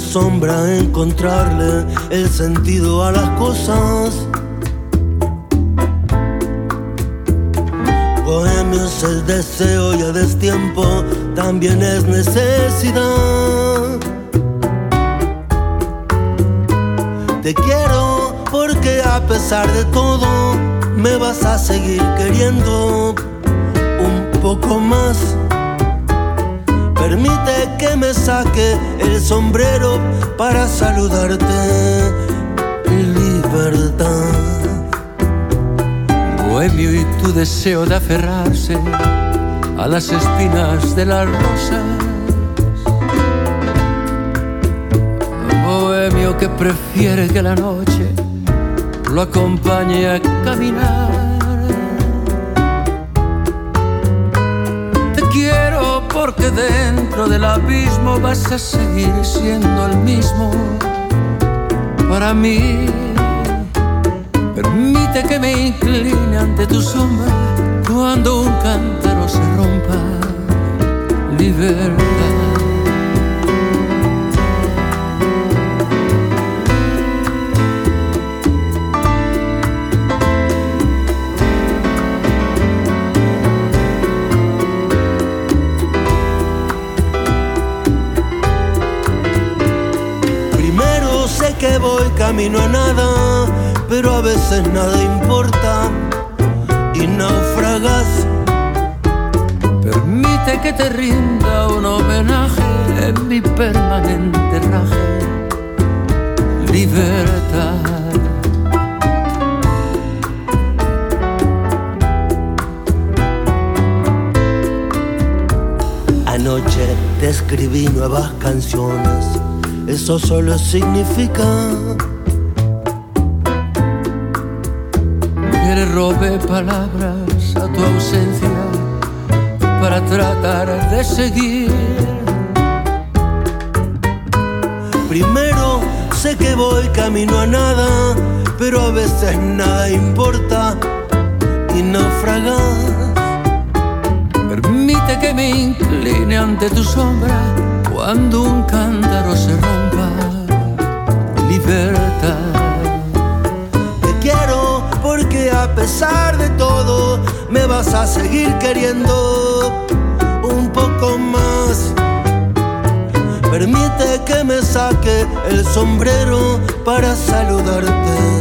sombra encontrarle el sentido a las cosas. Bohemio es el deseo y a destiempo también es necesidad. Te quiero porque a pesar de todo me vas a seguir queriendo un poco más. Permite que me saque el sombrero para saludarte, libertad. Bohemio y tu deseo de aferrarse a las espinas de las rosas. Bohemio que prefiere que la noche lo acompañe a caminar. Te quiero porque dentro del abismo vas a seguir siendo el mismo para mí. Permite que me incline ante tu sombra cuando un cántaro se rompa. Libertad. Primero sé que voy camino a nada, pero a veces nada importa y naufragas. Permite que te rinda un homenaje en mi permanente raje. Libertad. Anoche te escribí nuevas canciones, eso solo significa que le robé palabras a tu ausencia para tratar de seguir. Primero sé que voy camino a nada, pero a veces nada importa y naufragas. Permite que me incline ante tu sombra cuando un cántaro se rompa. Libertad. Te quiero porque a pesar de todo me vas a seguir queriendo un poco más. Permite que me saque el sombrero para saludarte.